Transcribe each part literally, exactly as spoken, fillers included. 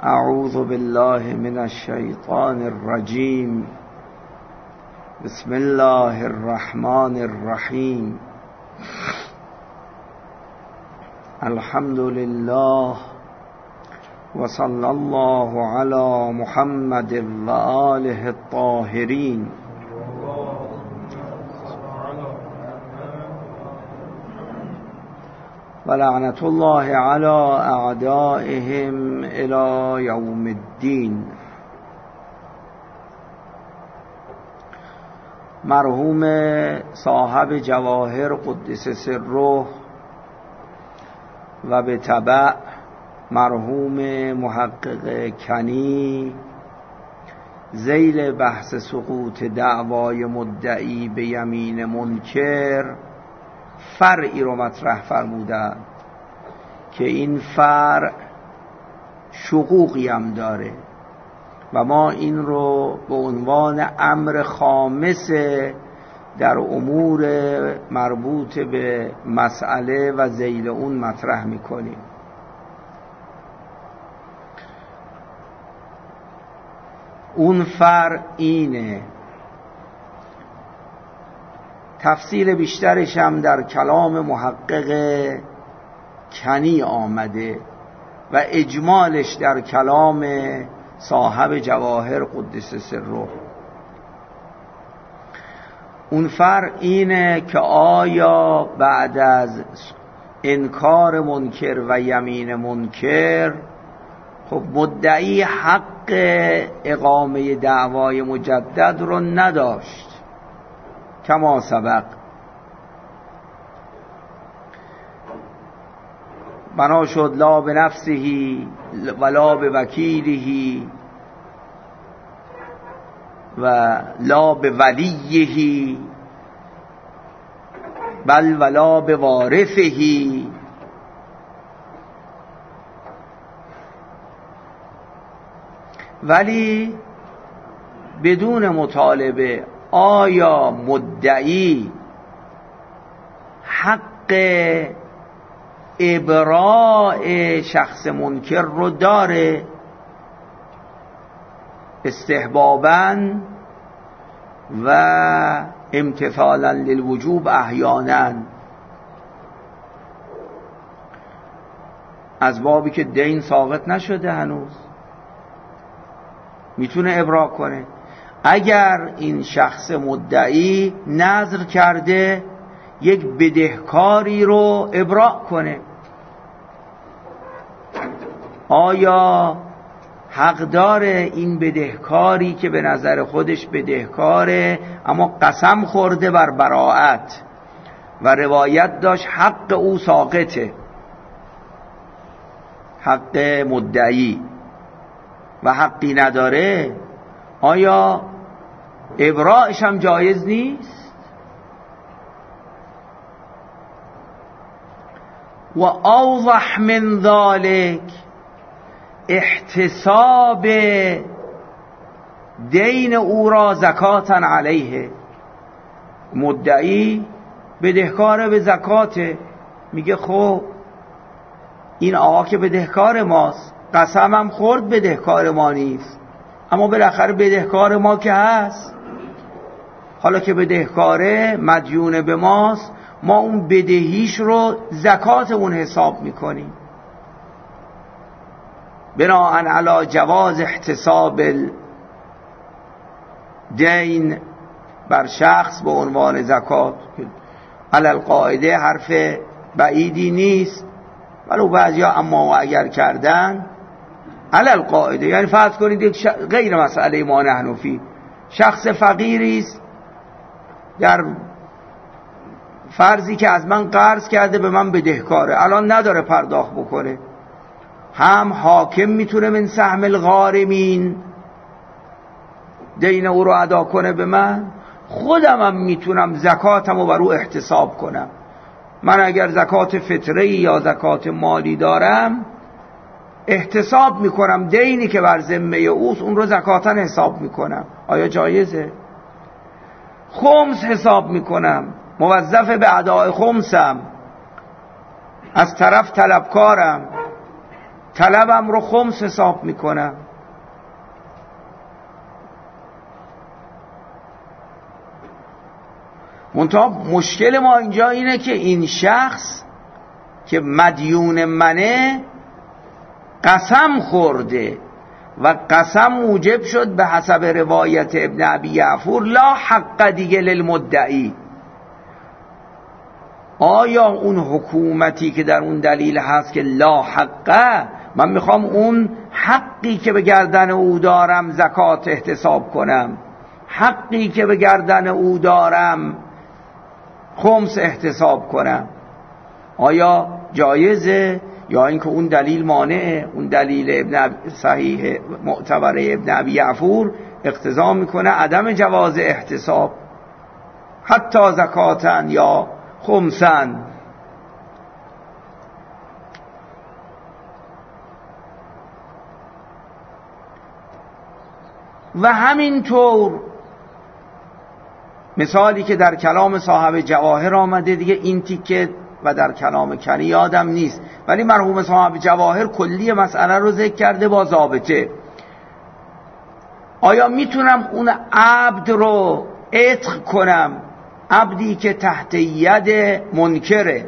اعوذ بالله من الشیطان الرجیم. بسم الله الرحمن الرحیم. الحمد لله و صلی الله علی محمد و آله الطاهرین. و لعنت الله علی اعدائهم الی یوم الدین. مرحوم صاحب جواهر قدس سره و به تبع مرحوم محقق کنی ذیل بحث سقوط دعوای مدعی به یمین منکر فرعی رو مطرح فرمودند که این فرع شقوقی هم داره و ما این رو به عنوان امر خامس در امور مربوط به مسئله و ذیل اون مطرح میکنیم. اون فرع اینه، تفصیل بیشترش هم در کلام محقق کنی آمده و اجمالش در کلام صاحب جواهر قدس سره. اون فرع اینه که آیا بعد از انکار منکر و یمین منکر خب مدعی حق اقامه دعوای مجدد رو نداشت کما سبق، بنا شد لا به نفسهی ولا به وکیلهی و لا به ولیهی بل ولا به وارثهی. ولی بدون مطالبه آیا مدعی حق ابراء شخص منکر رو داره استحباباً و امتثالاً للوجوب احیاناً، از بابی که دین ساقط نشده هنوز میتونه ابراء کنه. اگر این شخص مدعی نذر کرده یک بدهکاری رو ابراء کنه، آیا حقدار این بدهکاری که به نظر خودش بدهکاره اما قسم خورده بر براءت و روایت داشت حق او ساقطه، حق مدعی و حقی نداره، آیا ابراءش هم جایز نیست؟ و اوضح من ذلك احتساب دین او را زکاتا علیه. مدعی بدهکار به زکاته، میگه خب این آقا که بدهکار ماست، قسمم خورد بدهکار ما نیست، اما بالاخره بدهکار ما که هست، حالا که بدهکاره مدیون به ماست، ما اون بدهیش رو زکات اون حساب میکنیم. بناءً علی جواز احتساب دین بر شخص به عنوان زکات، علی القاعده حرف بعیدی نیست، ولو بعضیا اما و اگر کردن علی القاعده، یعنی فرض کنید یک غیر مسئله ما نحن فی، شخص فقیری است در فرضی که از من قرض کرده به من بدهکاره، الان نداره پرداخت بکنه، هم حاکم میتونه من سهم الغارمین دین او رو ادا کنه به من، خودم هم میتونم زکاتم رو بر او احتساب کنم. من اگر زکات فطری یا زکات مالی دارم احتساب میکنم دینی که بر ذمه اوست، اون رو زکاتن حساب میکنم. آیا جایزه؟ خمس حساب میکنم، موظف به اداء خمسم، از طرف طلبکارم، طلبم رو خمس حساب میکنم. منتها مشکل ما اینجا اینه که این شخص که مدیون منه قسم خورده و قسم موجب شد به حسب روایت ابن ابی یعفور لا حق دیگه للمدعی. آیا اون حکومتی که در اون دلیل هست که لا حقه، من میخوام اون حقی که به گردن او دارم زکات احتساب کنم، حقی که به گردن او دارم خمس احتساب کنم، آیا جایزه یا اینکه اون دلیل مانعه؟ اون دلیل ابن صحیح معتبر ابن ابی یعفور اقتضا میکنه عدم جواز احتساب حتی زکاتن یا خمسن. و همینطور مثالی که در کلام صاحب جواهر آمده دیگه این تیکه و در کلام کنی یادم نیست، ولی مرحوم صاحب جواهر کلی مسئله رو ذکر کرده با ضابطه. آیا میتونم اون عبد رو عتق کنم، عبدی که تحت ید منکره؟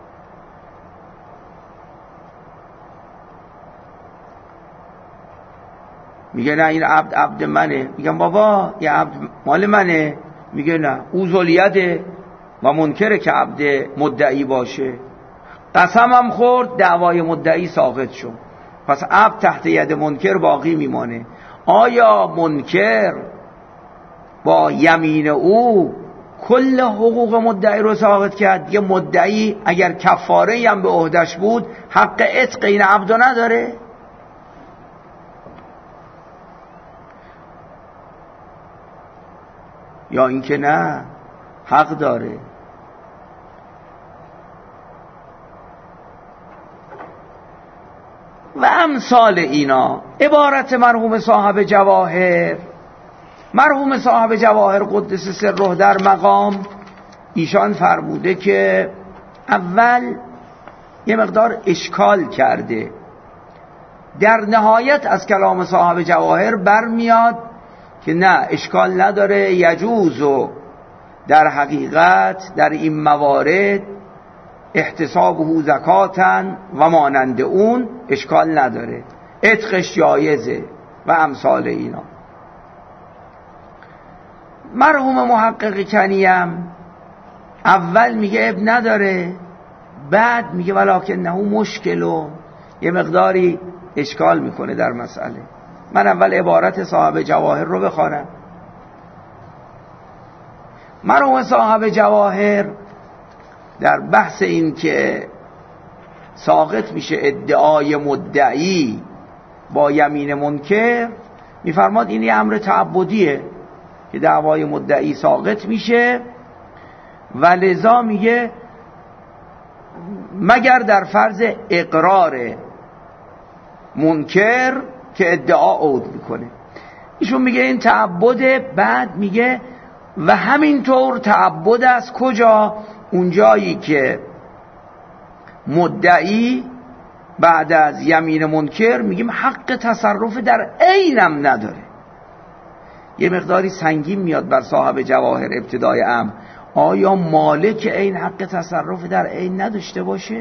میگه نه این عبد عبد منه. میگم بابا یه عبد مال منه. میگه نه او ذلیده و منکره که عبد مدعی باشه. قسمم خورد، دعوای مدعی ساقط شد، پس عبد تحت ید منکر باقی میمانه. آیا منکر با یمین او کل حقوق مدعی رو ساقط کرد؟ یه مدعی اگر کفاره هم به عهدش بود حق عتق این عبد نداره؟ یا اینکه نه حق داره؟ و امثال اینا عبارت مرحوم صاحب جواهر. مرحوم صاحب جواهر قدس سره در مقام ایشان فرموده که اول یه مقدار اشکال کرده، در نهایت از کلام صاحب جواهر برمیاد که نه اشکال نداره، یجوز و در حقیقت در این موارد احتسابه زکاتن و مانند اون اشکال نداره، عتقش جایزه و امثال اینا. مرحوم محقق کنیم اول میگه اب نداره، بعد میگه ولکنه مشکل و یه مقداری اشکال میکنه در مسئله. من اول عبارت صاحب جواهر رو بخوانم. مرحوم صاحب جواهر در بحث این که ساقط میشه ادعای مدعی با یمین منکر میفرماد این یه امر تعبدیه که دعوای مدعی ساقط میشه و لذا میگه مگر در فرض اقرار منکر که ادعا عود میکنه. ایشون میگه این تعبده. بعد میگه و همینطور تعبد از کجا؟ اونجایی که مدعی بعد از یمین منکر میگیم حق تصرف در عینم نداره. یه مقداری سنگین میاد بر صاحب جواهر ابتدای امر. آیا مالک این حق تصرف در عین نداشته باشه؟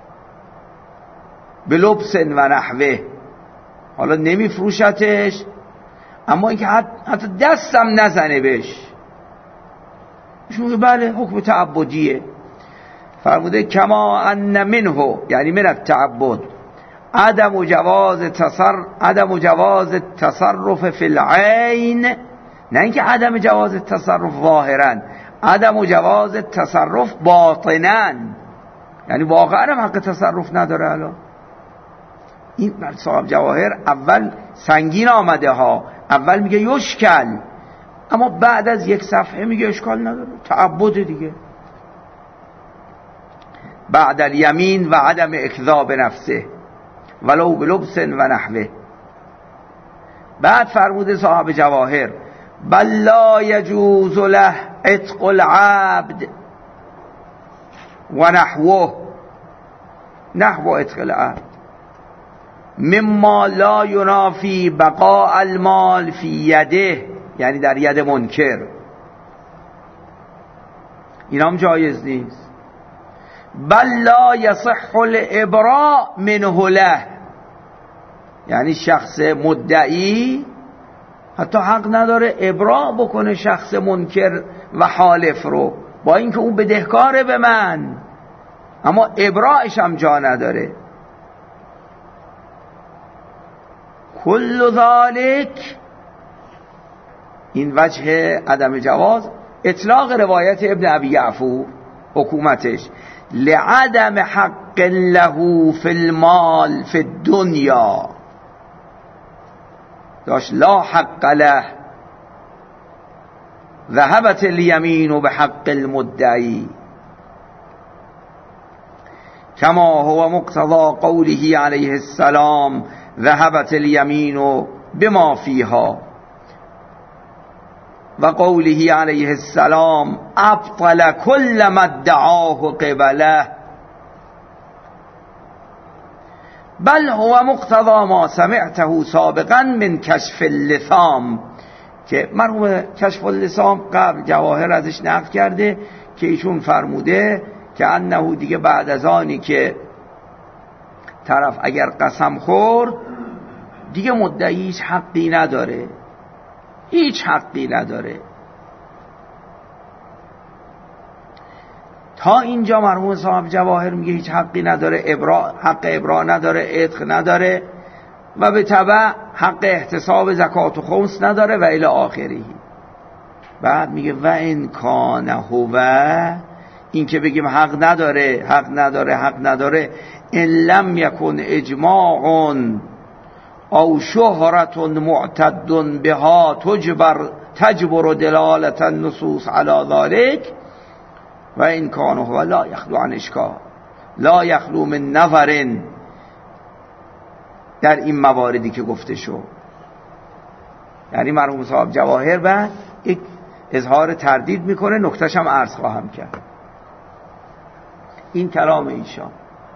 بلبس و نحوه، حالا نمیفروشتش اما اینکه حتی دستم نزنه بهش، شو بله حکم تعبدیه. فرموده کما ان منه، یعنی من التعبد عدم جواز تصرف عدم جواز تصرف فی العین، نه اینکه عدم جواز تصرف ظاهرا، عدم جواز تصرف باطنا، یعنی واقعا هم حق تصرف نداره. الان این بر صاحب جواهر اول سنگین آمده ها، اول میگه یشکل، اما بعد از یک صفحه میگه اشکال نداره، تعبد دیگه. بعد الیمین و عدم اکذاب نفسه ولو بلبس و نحوه. بعد فرموده صاحب جواهر بل لا یجوز له عتق العبد و نحوه، نحو عتق العبد. مما لا ینافی بقاء المال فی یده، یعنی در ید منکر، این هم جایز نیست. بل لا یصح الابراء منه له، یعنی شخص مدعی حتی حق نداره ابراء بکنه شخص منکر و حالف رو، با اینکه اون بدهکاره به من، اما ابراءش هم جا نداره. کل ذالک، این وجه عدم جواز اطلاق روایت ابن ابی یعفور حکومتش، لعدم حق له فی المال فی الدنیا، داشت لا حق له، ذهبت الیمین بحق المدعی کما هو مقتضى قوله علیه السلام ذهبت الیمین بما فیها، و قوله علیه السلام ابطل كل ما ادعاه قبله، بل هو مقتضى ما سمعته سابقا من کشف اللثام، که مرحوم کشف اللثام قبل جواهر ازش نقل کرده که ایشون فرموده که انه دیگه بعد از آنی که طرف اگر قسم خورد دیگه مدعی هیچ حقی نداره، هیچ حقی نداره. تا اینجا مرحوم صاحب جواهر میگه هیچ حقی نداره، ابرا حق ابرا نداره، عتق نداره، و به تبع حق احتساب زکات و خمس نداره و الی آخری. بعد میگه و این کان هو، این که بگیم حق نداره حق نداره حق نداره ان لم یکن اجماع او شهرت معتد بها تجبر تجبر دلالت النصوص علی ذلك، و این کان هو لا یخلو عن اشکال لا یخلو من نظر، در این مواردی که گفته شد. یعنی مرحوم صاحب جواهر بعد یک اظهار تردید میکنه، نکتهش هم عرض خواهم کرد. این کلام ایشان.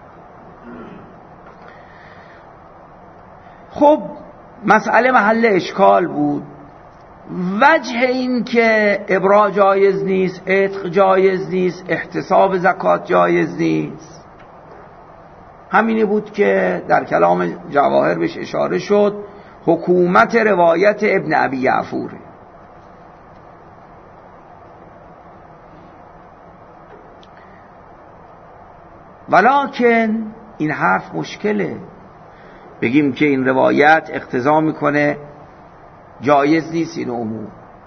خب مسئله محل اشکال بود. وجه این که ابراء جایز نیست، عتق جایز نیست، احتساب زکات جایز نیست، همینی بود که در کلام جواهر بهش اشاره شد، حکومت روایت ابن ابی یعفور. ولکن این حرف مشکله، بگیم که این روایت اقتضا میکنه جایز نیست این امور.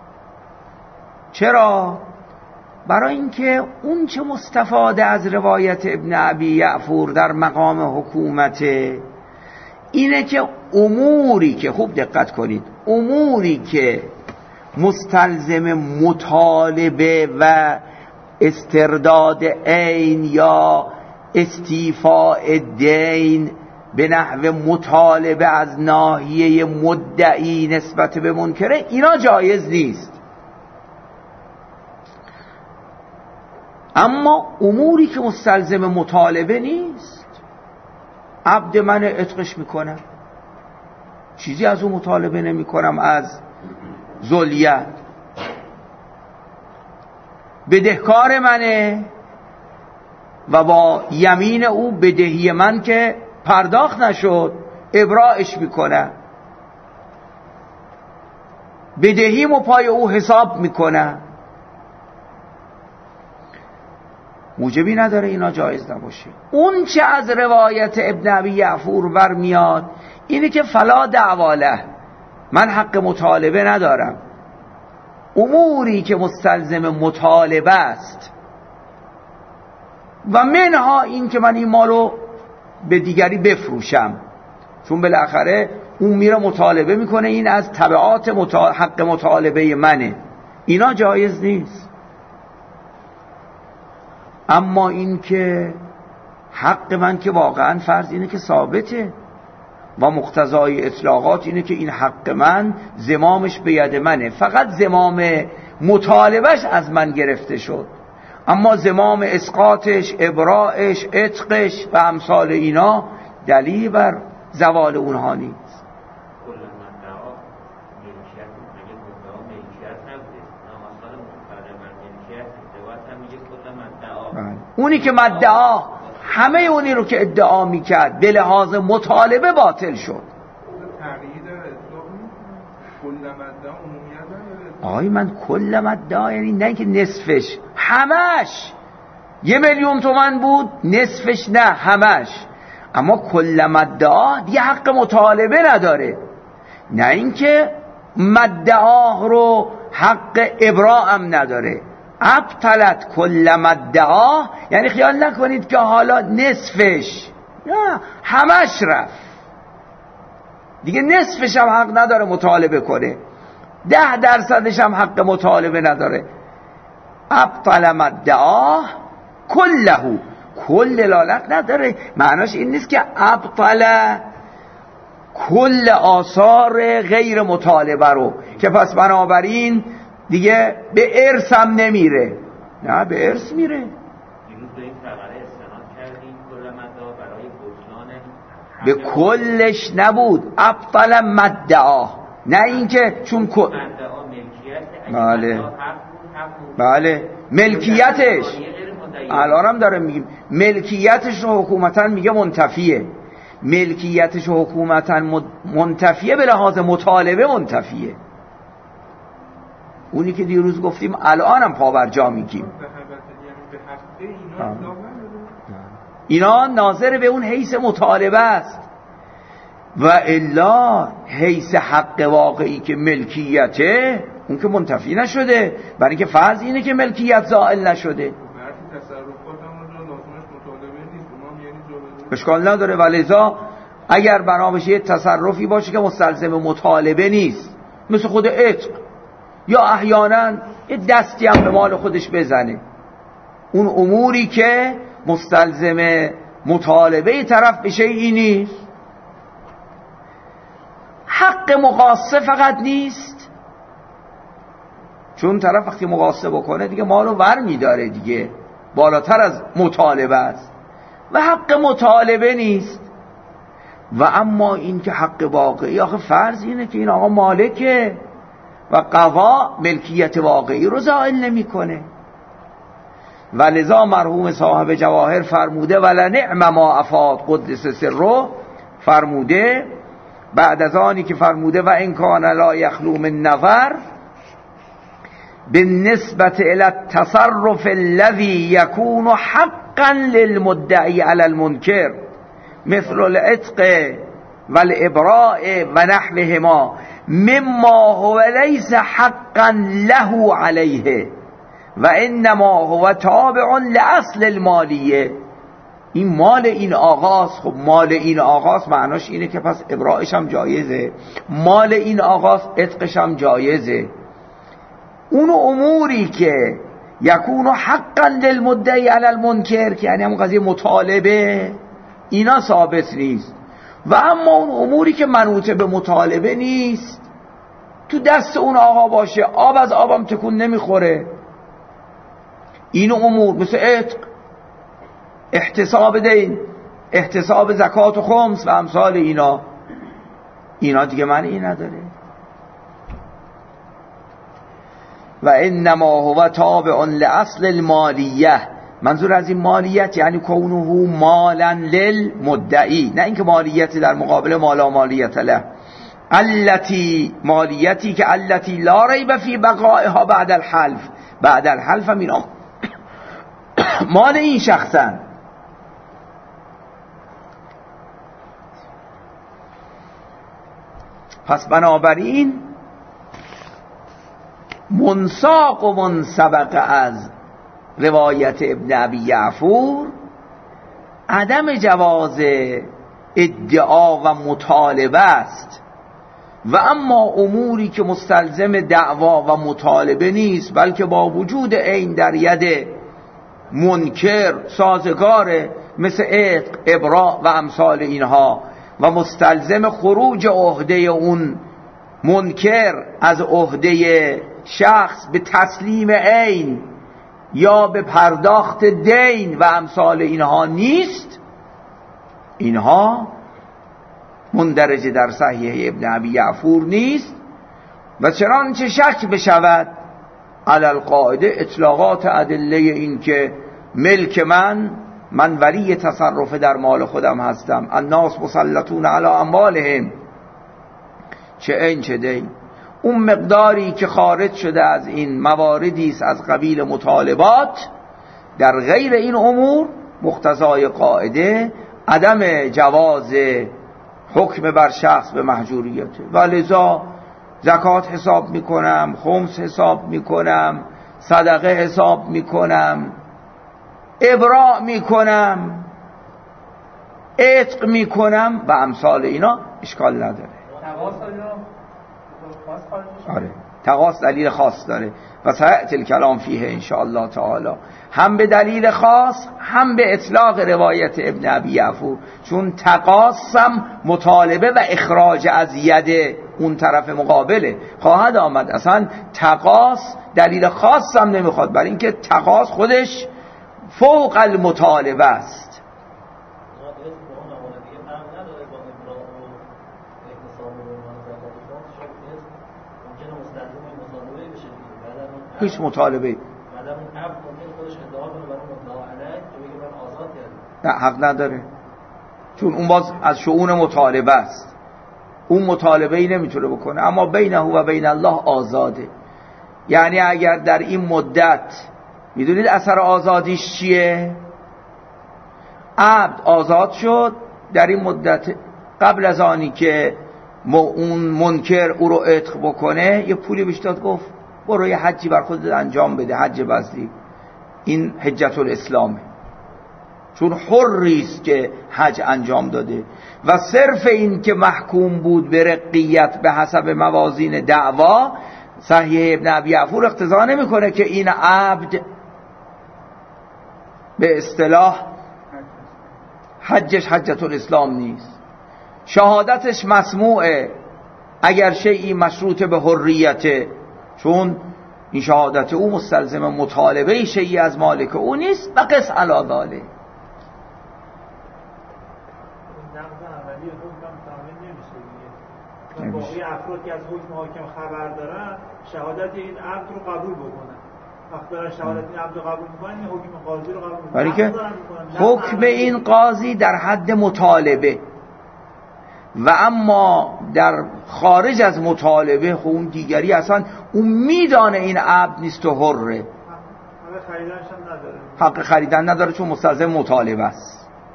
چرا؟ برای اینکه اون چه مستفاده از روایت ابن ابی یعفور در مقام حکومت اینه که اموری که، خوب دقت کنید، اموری که مستلزم مطالبه و استرداد عین یا استیفاء دین به نحو مطالبه از ناحیه مدعی نسبت به منکره، اینا جایز نیست. اما اموری که مستلزم مطالبه نیست، عبد من عتقش میکنم، چیزی از اون مطالبه نمی کنم، از ذلیت، بدهکار منه و با یمین او بدهی من که پرداخت نشد ابراءش میکنم، بدهیم و پای او حساب میکنم، موجبی نداره اینا جایز نباشه. اون چه از روایت ابن ابی یعفور برمیاد اینه که فلا دعواله، من حق مطالبه ندارم، اموری که مستلزم مطالبه است و منها این که من این مالو به دیگری بفروشم، چون بالاخره اون میره مطالبه میکنه، این از تبعات مطال... حق مطالبه منه، اینا جایز نیست. اما این که حق من که واقعا فرض اینه که ثابته و مقتضای اطلاقات اینه که این حق من زمامش به ید منه، فقط زمام مطالبهش از من گرفته شد، اما زمام اسقاطش، ابراءش، عتقش و امثال اینا دلیل بر زوال اونها نیست. اونی که مدعا همه اونی رو که ادعا میکرد به لحاظ مطالبه باطل شد. آی من کل مدعا یعنی نه که نصفش، همش یه میلیون تومن بود، نصفش نه همش. اما کل مدعا دیگه حق مطالبه نداره، نه اینکه مدعا رو حق ابراء هم نداره. ابطلت کل مدعا یعنی خیال نکنید که حالا نصفش، نه همش رفت دیگه، نصفش هم حق نداره مطالبه کنه، ده درصدش هم حق مطالبه نداره. ابطل مدعا کلهو، کل دلالت نداره، معناش این نیست که ابطل کل آثار غیر مطالبه رو که پس بنابراین دیگه به ارث هم نمیره. نه به ارث میره. دیروز به این فقره استناد کردیم کل مدعا برای بطلان به کلش نبود، ابطل مدعا، نه اینکه چون کل مدعا ملکیت، بله بله ملکیتش الان هم داره میگیم ملکیتش رو حکومتا میگه منتفیه، ملکیتش رو حکومتا منتفیه به لحاظ مطالبه منتفیه. اونی که دیروز گفتیم الان هم پا بر جا میگیم. اینا ناظر به اون حیث مطالبه است و الا حیث حق واقعی که ملکیته اون که منتفی نشده، برای اینکه فرض اینه که ملکیت زائل نشده. اشکال نداره، ولذا اگر بنا بشه تصرفی باشه که مستلزم مطالبه نیست، مثل خود عتق، یا احیانا یه دستی هم به مال خودش بزنه، اون اموری که مستلزم مطالبه طرف بشه این نیست. حق مقاصه فقط نیست، چون طرف وقتی مقاصه بکنه دیگه مالو ور میداره دیگه، بالاتر از مطالبه است، و حق مطالبه نیست. و اما این که حق واقعی، آخه فرض اینه که این آقا مالکه و قضا ملکیت واقعی رو زائل نمی کنه. و لذا مرحوم صاحب جواهر فرموده ولنعم ما افاد قدس سره، فرموده بعد از آنی که فرموده و ان کان لا یخلو من نظر بالنسبة الى التصرف الذي يكون حقا للمدعي على المنكر مثل العتق والابراء و نحوهما مما هو ليس حقا له عليه و انما هو تابع لاصل المالیه. این مال این آقاست. خب مال این آقاست معناش اینه که پس ابراءش هم جایزه، مال این آقاست عتقش هم جایزه. اون اموری که یکون حقا للمدعی علی المنکر که یعنی همون قضیه مطالبه، اینا ثابت نیست. و اما اون اموری که منوط به مطالبه نیست، تو دست اون آقا باشه، آب از آبم تکون نمیخوره، این امور مثل عتق، احتساب دین، احتساب زکات و خمس و امثال اینا، اینا دیگه معنی نداره. و انما هو تابع لاصل المالیه، منظور از این مالیت یعنی کونه مالا للمدعی، نه اینکه مالیتی در مقابل مالا مالیت له، التی مالیتی که التی لا ریب فی بقائها بعد الحلف، بعد الحلف هم اینا مال این شخصن. پس بنابراین منساق و منسبق از روایت ابن ابی یعفور عدم جواز ادعا و مطالبه است، و اما اموری که مستلزم دعوا و مطالبه نیست بلکه با وجود عین در ید منکر سازگاره، مثل عتق، ابراء و امثال اینها، و مستلزم خروج عهده اون منکر از عهده شخص به تسلیم عین یا به پرداخت دین و امثال اینها نیست، اینها مندرج در صحیح ابن ابی یعفور نیست. و چنانچه شک بشود علی القاعده اطلاقات ادله این که ملک من من ولی تصرف در مال خودم هستم، الناس مسلطون علی اموالهم، چه این چه دی، اون مقداری که خارج شده از این مواردی است از قبیل مطالبات، در غیر این امور مقتضای قاعده عدم جواز حکم بر شخص به محجوریته. و لذا زکات حساب میکنم، خمس حساب میکنم، صدقه حساب میکنم، ابراء میکنم، عتق میکنم و امثال اینا، اشکال نداره. آره تقاص دلیل خاص داره و سیأتی الکلام فیه ان شاء الله تعالی، هم به دلیل خاص هم به اطلاق روایت ابن ابی یعفور، چون تقاصم مطالبه و اخراج از ید اون طرف مقابله خواهد آمد. اصلا تقاص دلیل خاص هم نمیخواد، برای اینکه تقاص خودش فوق المطالبه است. هیچ مطالبه نه حق نداره، چون اون باز از شؤون مطالبه است، اون مطالبه ای نمیتونه بکنه. اما بینه و بین الله آزاده، یعنی اگر در این مدت میدونید اثر آزادیش چیه؟ عبد آزاد شد، در این مدت قبل از آنی که اون منکر او رو عتق بکنه یه پولی بهش داد، گفت برو یه حجی بر خودت انجام بده، حج بذلی، این حجت الاسلامه، چون حریست که حج انجام داده. و صرف این که محکوم بود به رقیت به حسب موازین دعوا، صحیح ابن ابی یعفور اقتضا نمیکنه که این عبد به اصطلاح حجش حجت الاسلام نیست، شهادتش مسموعه اگر شیئی مشروط به حریته، چون این شهادت او مستلزم مطالبه شیئی از مالک او نیست. و قس علی ذالک باقی افراد که از حکم حاکم خبر دارن شهادت این عبد رو قبول بکنن، وقتی دارن شهادت این عبد رو قبول میکنن این حکم قاضی رو قبول میکنن، برای که حکم این قاضی در حد مطالبه و اما در خارج از مطالبه خب اون دیگری اصلا اون میدانه این عبد نیست و حره، حق خریدنش هم نداره، حق خریدن نداره چون مستلزم مطالبه است.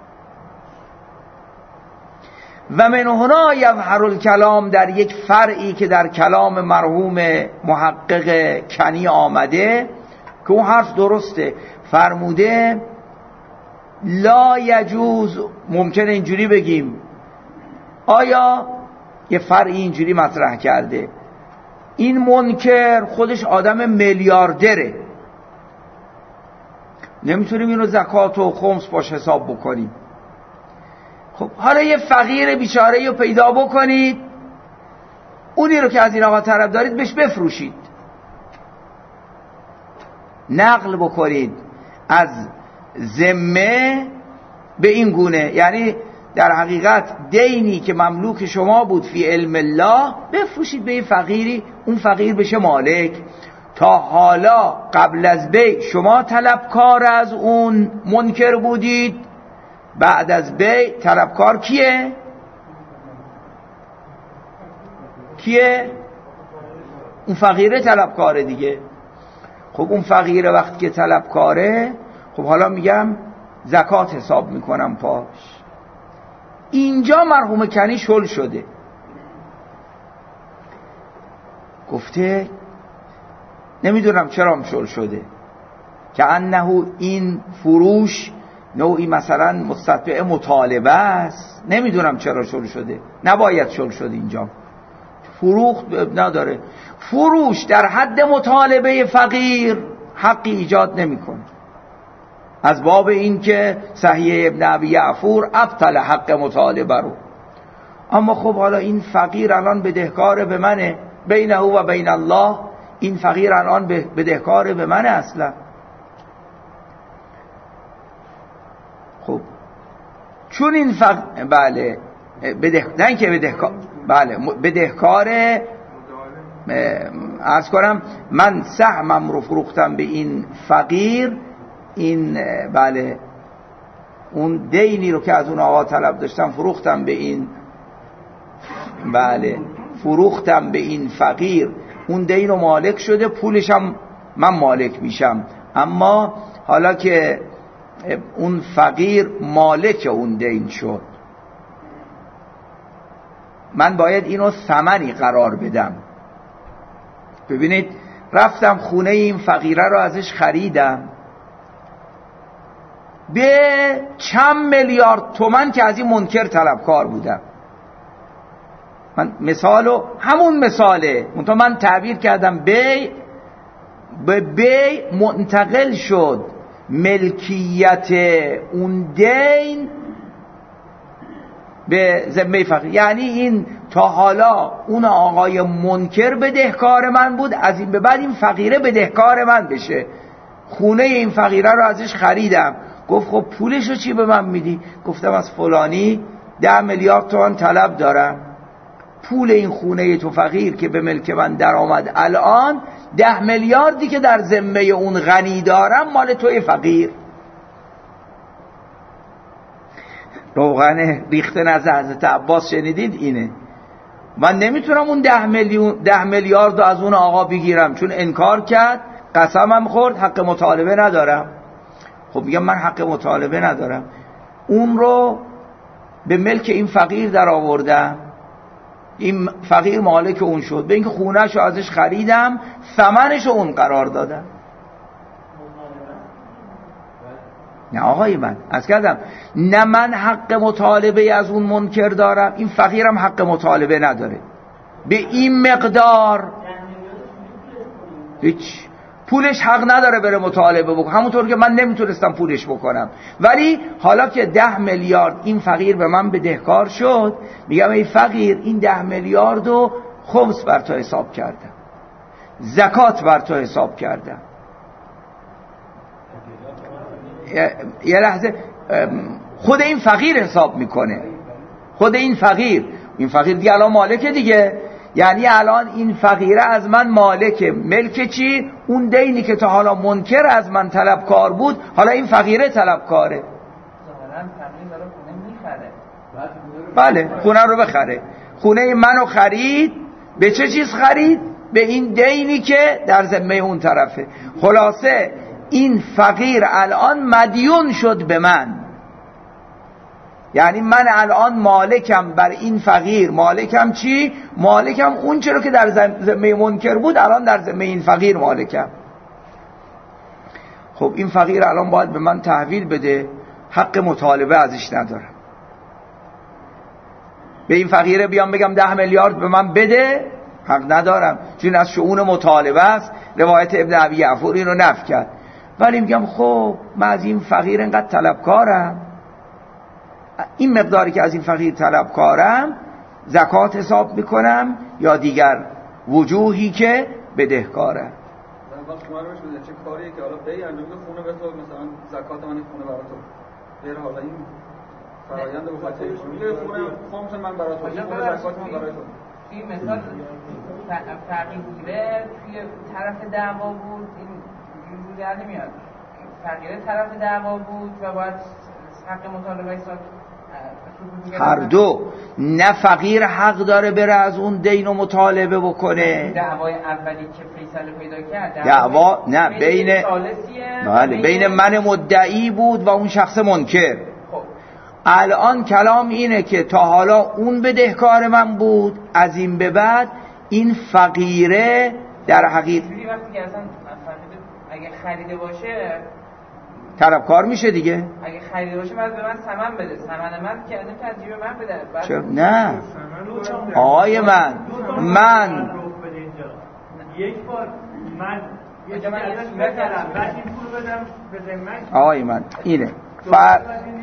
و من هنا یظهر الکلام، در یک فرعی که در کلام مرحوم محقق کنی آمده که اون حرف درسته، فرموده لا یجوز، ممکنه اینجوری بگیم، آیا یه فرعی اینجوری مطرح کرده این منکر خودش آدم میلیاردره، نمیتونیم اینو زکات و خمس باش حساب بکنیم، خب حالا یه فقیر بیچاره رو پیدا بکنید، اونی رو که از این آقا طرف دارید بهش بفروشید، نقل بکنید از ذمه به این گونه، یعنی در حقیقت دینی که مملوک شما بود فی علم الله بفروشید به این فقیری، اون فقیر بشه مالک. تا حالا قبل از بیع شما طلبکار از اون منکر بودید، بعد از بیع طلبکار کیه؟ کیه؟ اون فقیره طلبکاره دیگه. خب اون فقیره وقتی که طلبکاره، خب حالا میگم زکات حساب میکنم پاش. اینجا مرحوم کنی شل شده، گفته نمیدونم چرا هم شل شده، که انه این فروش نوعی مثلا مستتبع مطالبه است، نمیدونم چرا شل شده، نباید شل شد اینجا، فروخت نداره، فروش در حد مطالبه فقیر حقی ایجاد نمیکنه، از باب این که صحیح ابن ابی یعفور ابطل حق مطالبه رو. اما خب حالا این فقیر الان بدهکار به منه، بینه و بین الله، این فقیر الان بدهکار به منه اصلا. خب چون این فقیر، بله بده نه که بدهکار، بله بدهکار، عرض کنم من سهمم رو فروختم به این فقیر، این بله اون دینی رو که از اون آقا طلب داشتم فروختم به این، بله فروختم به این فقیر، اون دین رو مالک شده، پولشم من مالک میشم. اما حالا که اون فقیر مالک اون دین شد، من باید اینو ثمنی قرار بدم. ببینید رفتم خونه این فقیره رو ازش خریدم به چند میلیارد تومان که از این منکر طلبکار بودم. من مثالو همون مثاله، منتها من تعبیر کردم بی به بی منتقل شد ملکیت اون دین به ذمه فقیر. یعنی این تا حالا اون آقای منکر بدهکار من بود، از این به بعد این فقیره بدهکار من بشه. خونه این فقیره رو ازش خریدم، گفت خب پولشو چی به من میدی؟ گفتم از فلانی ده میلیارد تومان طلب دارم، پول این خونه تو فقیر که به ملک من در آمد الان ده میلیاردی که در ذمه اون غنی دارم مال توی فقیر. روغن ریخته نزد حضرت عباس شنیدید اینه. من نمیتونم اون ده میلیون ده میلیارد رو از اون آقا بگیرم چون انکار کرد، قسمم خورد، حق مطالبه ندارم. خب میگم من حق مطالبه ندارم، اون رو به ملک این فقیر در آوردم، این فقیر مالک اون شد، به اینکه خونه‌شو ازش خریدم ثمنشو اون قرار دادم. نه آقای من از کردم نه من حق مطالبه از اون منکر دارم، این فقیرم حق مطالبه نداره به این مقدار، هیچ پولش حق نداره بره مطالبه بکنه، همونطور که من نمیتونستم پولش بکنم. ولی حالا که ده میلیارد این فقیر به من بدهکار شد، میگم ای فقیر این ده میلیارد رو خمس بر تو حساب کردم، زکات بر تو حساب کردم. یه لحظه خود این فقیر حساب میکنه، خود این فقیر، این فقیر دیگه الان مالکه دیگه، یعنی الان این فقیره از من مالکه. ملک چی؟ اون دینی که تا حالا منکر از من طلبکار بود، حالا این فقیره طلبکاره. بله خونه رو بخره، خونه منو خرید، به چه چیز خرید؟ به این دینی که در ذمه اون طرفه. خلاصه این فقیر الان مدیون شد به من، یعنی من الان مالکم بر این فقیر. مالکم چی؟ مالکم اون چرا که در ذمه منکر بود الان در ذمه این فقیر مالکم. خب این فقیر الان باید به من تحویل بده، حق مطالبه ازش ندارم. به این فقیره بیام بگم ده میلیارد به من بده، حق ندارم، چون از شؤون مطالبه است. روایت ابن ابی عفور این رو نفی کرد. ولی میگم خب من از این فقیر اینقدر طلبکارم، این مقداری که از این فقیر طلبکارم زکات حساب میکنم یا دیگر وجوهی که بدهکارم. وقت شما رو بده چه کاریه که حالا بی انجام خونه به تو، مثلا زکات من خونه برای تو غیر، حالا این فرآیند به خاطر میگه خونه خمس من برای تو، خونه زکات من برای تو. این مثال فقیره توی طرف دعوا بود، این اینجوری در نمیاد. فقیره طرف دعوا بود و باید حق مطالبه حساب هر دو. نه فقیر حق داره بره از اون دین و مطالبه بکنه. دعوای اولی که فیصله پیدا کرد دعوا نه بین بله بین من مدعی بود و اون شخص منکر. خب الان کلام اینه که تا حالا اون بدهکار من بود، از این به بعد این فقیره در حقیقت وقتی که اصلا اگه خریده باشه طلبکار میشه دیگه. اگه خریده باشه باید به من ثمن بده، ثمن من که نه تجیب من بده. چرا نه آقای من من یک بار من یه جمعه ازش بخرم بعد این پول بدم به ذمه‌اش. آقای من اینه فر...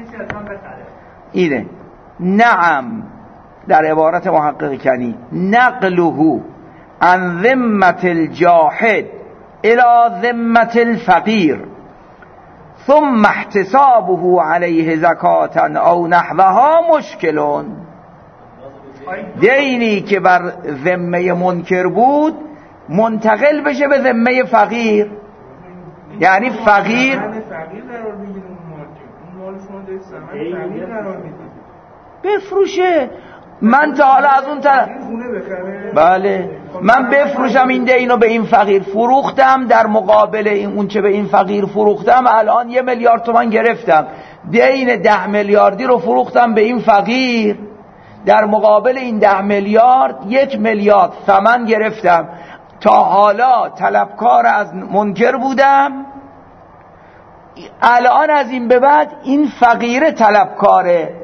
اینه نعم در عبارت محقق کنی نقله عن ذمت الجاحد الى ذمت الفقیر ثم احتسابه علیه زکاتا او نحوها مشکلون. دینی که بر ذمه منکر بود منتقل بشه به ذمه فقیر، یعنی فقیر بفروشه. من تا حالا از اون طرف بله من بفروشم این دینو به این فقیر، فروختم در مقابل این اون چه به این فقیر فروختم الان یه میلیارد تومان گرفتم، دین ده میلیاردی رو فروختم به این فقیر، در مقابل این ده میلیارد یک میلیارد ثمن گرفتم. تا حالا طلبکار از منکر بودم، الان از این به بعد این فقیر طلبکاره.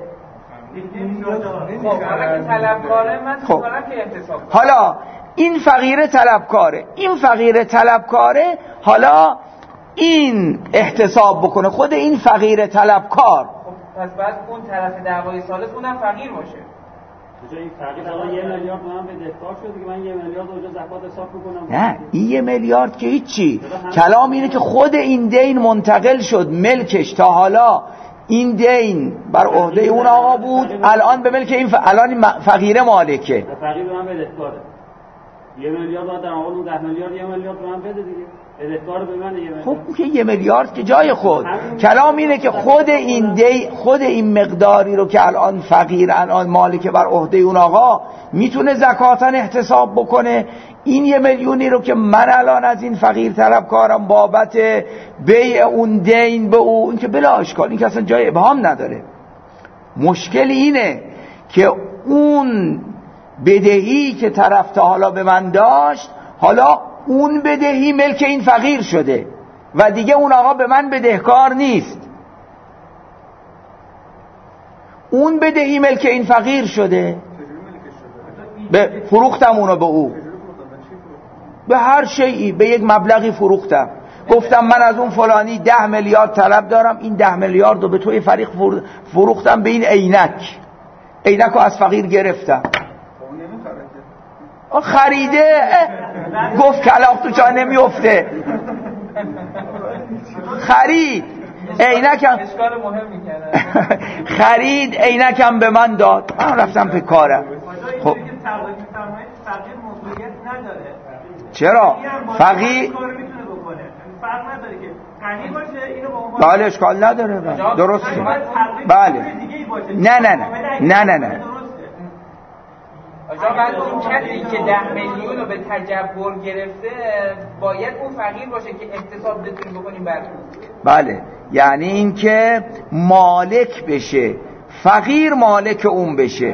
خب حالا این فقیر طلبکاره، این فقیر طلبکاره حالا این احتساب بکنه خود این فقیر طلبکار. خب پس بعد اون طرف دعوای ثالث اونم فقیر باشه. این فقیر الان یه میلیارد من بدهکار شد که من یه میلیارد اونجا زکات حساب بکنم. نه این یه میلیارد که هیچی، کلام اینه که خود این دین منتقل شد ملکش، تا حالا این دین بر عهده اون آقا بود الان به ملک این ف... الان این فقیر مالکه. فقیر به من بدهکاره، یه میلیارد بعد در مقابل اون ده میلیارد یه میلیارد به من بده دیگه، بدهکار به من یه میلیارد. خب اون که یه میلیارد که جای خود، کلام اینه که خود این دی خود این مقداری رو که الان فقیر الان مالک بر عهده اون آقا میتونه زکاتاً احتساب بکنه. این یه میلیونی رو که من الان از این فقیر طلبکارم بابت بیع اون دین به او، این که بلا اشکال، این که اصلا جای ابهام نداره. مشکل اینه که اون بدهی که طرف تا حالا به من داشت، حالا اون بدهی ملک این فقیر شده و دیگه اون آقا به من بدهکار نیست، اون بدهی ملک این فقیر شده. به فروختم اونو به او، به هر شیئی، به یک مبلغی فروختم، گفتم من از اون فلانی ده میلیارد طلب دارم، این ده میلیارد رو به توی فریق فروختم به این عینک، عینک رو از فقیر گرفتم. خریده گفت کلاق تو جا نمیفته، خرید عینکم خرید عینکم به من داد، من رفتم به کارم. خب چرا فقیر بله اشکال نداره، درسته بله نه نه نه نه نه نه آجا بعد اون کسی که ده میلیون رو به تجبر گرفته باید اون فقیر باشه که احتساب بتونیم بکنیم بر بله، یعنی این که مالک بشه، فقیر مالک اون بشه،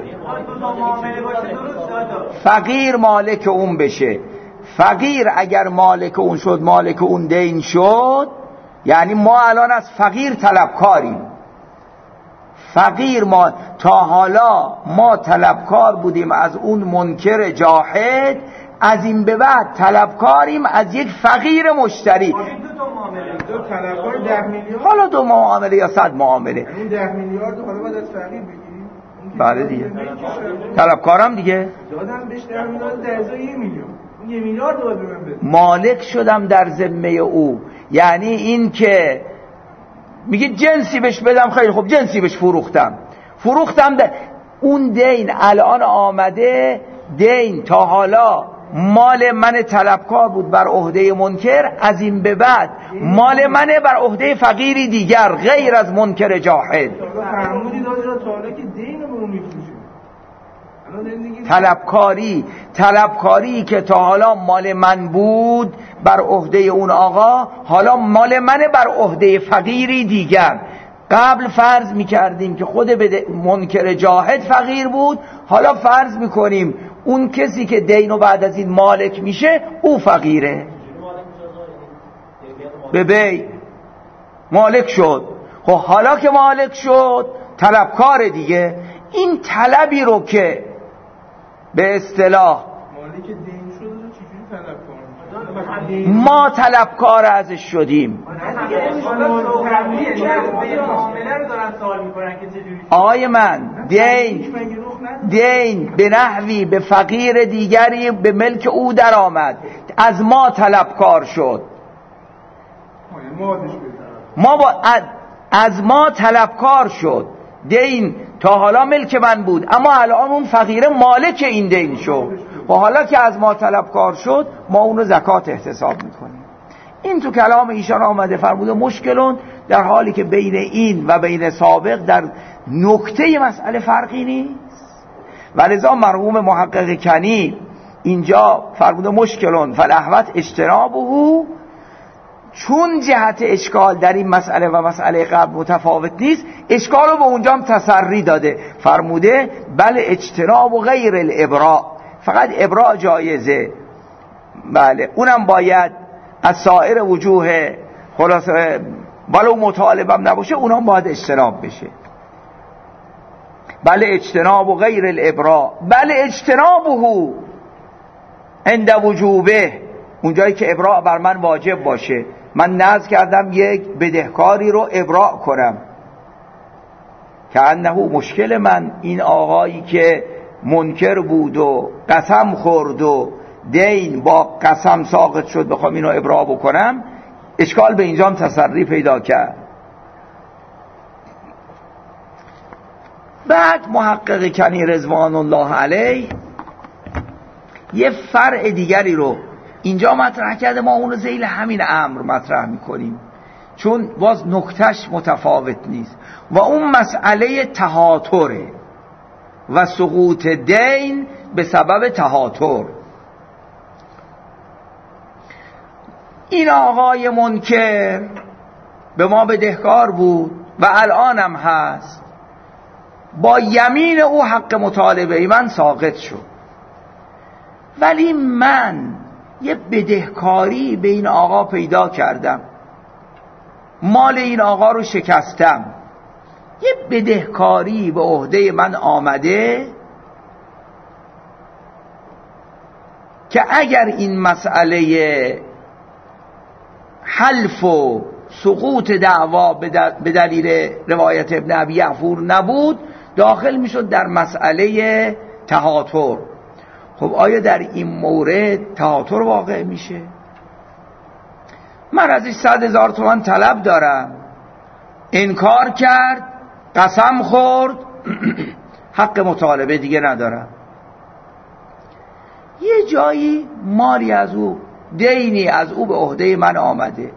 فقیر مالک اون بشه. فقیر اگر مالک اون شد، مالک اون دین شد، یعنی ما الان از فقیر طلبکاریم. فقیر ما تا حالا ما طلبکار بودیم از اون منکر جاحد، از این به بعد طلبکاریم از یک فقیر مشتری. دو طلبکار ده میلیارد، حالا دو معامله یا صد معامله، اون ده میلیارد حالا باید از فقیر بگیریم. بله دیگه طلبکارم دیگه، دادم بهش ده میلیارد در ازای یه میلیون، اون یه میلیارد باید به من بده. مالک شدم در ذمه او، یعنی این که میگه جنسی بهش بدم، خیلی خب جنسی بهش فروختم فروختم ده. اون دین الان آمده، دین تا حالا مال من طلبکار بود بر عهده منکر، از این به بعد مال منه بر عهده فقیری دیگر غیر از منکر جاحد. فرمودی دادی را تا حالا که دین رو به اون میفروشه. طلبکاری طلبکاری که تا حالا مال من بود بر عهده اون آقا، حالا مال منه بر عهده فقیری دیگر. قبل فرض میکردیم که خود به منکر جاحد فقیر بود، حالا فرض میکنیم اون کسی که دینو بعد از این مالک میشه او فقیره، به بی مالک شد. خب حالا که مالک شد طلبکار دیگه. این طلبی رو که به اصطلاح مالک دین شده رو چجوری طلبکار؟ ما طلبکار ازش شدیم. آقای من دین دین به نحوی به فقیر دیگری به ملک او در آمد، از ما طلبکار شد، ما با از ما طلبکار شد، دین تا حالا ملک من بود، اما الان اون فقیر مالک این دین شد و حالا که از ما طلبکار شد ما اون رو زکات احتساب میکنیم. این تو کلام ایشان آمده. فرموده مشکلون، در حالی که بین این و بین سابق در نکته مسئله فرقی نیست. ولذا مرحوم محقق کنی اینجا فرموده مشکلون فالاحوط اجتنابه، چون جهت اشکال در این مسئله و مسئله قبل متفاوت نیست، اشکال رو به اونجا هم تسری داده. فرموده بله اجتناب و غیر الابراء، فقط ابراء جایزه، بله اونم باید از سایر وجوه خلاصه ولو مطالبم نباشه اونم باید اجتناب بشه. بله اجتناب و غیر الابراء، بله اجتنابه عند وجوبه، اونجایی که ابراء بر من واجب باشه. من نذر کردم یک بدهکاری رو ابراء کنم، که انه مشکل من این آقایی که منکر بود و قسم خورد و دین با قسم ساقط شد بخوام اینو ابراء بکنم، اشکال به اینجا هم تسری پیدا کرد. بعد محقق کنی رضوان الله علیه یه فرع دیگری رو اینجا مطرح کرده، ما اون رو ذیل همین امر مطرح میکنیم چون باز نکتهش متفاوت نیست، و اون مسئله تهاتره و سقوط دین به سبب تهاتر. این آقای منکر به ما بدهکار بود و الانم هست، با یمین او حق مطالبه من ساقط شد، ولی من یه بدهکاری به این آقا پیدا کردم، مال این آقا رو شکستم، یه بدهکاری به عهده من آمده که اگر این مسئله حلف و سقوط دعوا به دلیل روایت ابن ابی یعفور نبود، داخل میشد در مسئله تهاتر. خب آیا در این مورد تهاتر واقع میشه؟ من ازش صد هزار تومان طلب دارم، انکار کرد، قسم خورد، حق مطالبه دیگه ندارم. یه جایی مالی از او، دینی از او به عهده من آمده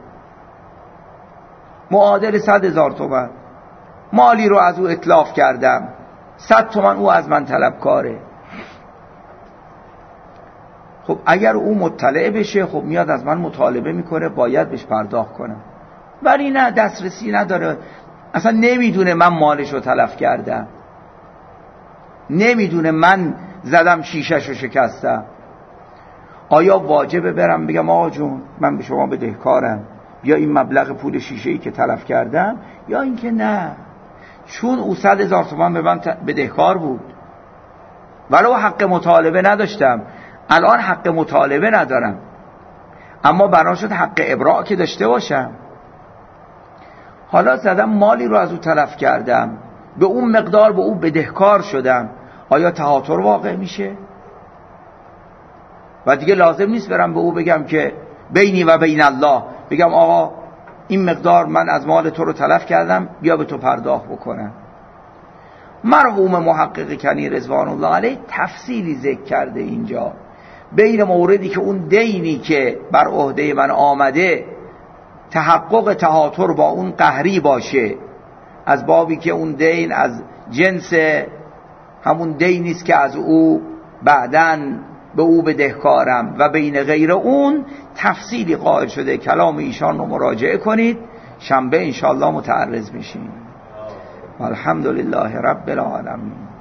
معادل صد هزار تومان، مالی رو از او اتلاف کردم، صد تومان او از من طلبکاره. خب اگر او مطلع بشه خب میاد از من مطالبه میکنه، باید بهش پرداخت کنم، ولی نه، دسترسی نداره، اصلا نمیدونه من مالش رو تلف کردم، نمیدونه من زدم شیشش رو شکستم. آیا واجبه برم بگم آقا جون من به شما بدهکارم، یا این مبلغ پول شیشه‌ای که تلف کردم، یا اینکه نه، چون او صد هزار تومان به من بدهکار بود ولو حق مطالبه نداشتم، الان حق مطالبه ندارم، اما بنا شد حق ابراء که داشته باشم. حالا زدم مالی رو از او تلف کردم، به اون مقدار به او بدهکار شدم، آیا تهاتر واقع میشه؟ و دیگه لازم نیست برم به او بگم که بینی و بین الله، بگم آقا این مقدار من از مال تو رو تلف کردم، بیا به تو پرداخت بکنم. مرحوم محقق کنی رضوان الله علیه تفصیلی ذکر کرده اینجا بین موردی که اون دینی که بر عهده من آمده تحقق تهاتر با اون قهری باشه، از بابی که اون دین از جنس همون دینی است که از او بعدن به او بدهکارم، و بین غیر اون تفصیلی قائل شده. کلام ایشان رو مراجعه کنید، شنبه انشاءالله متعرض میشیم. الحمدلله رب العالمین.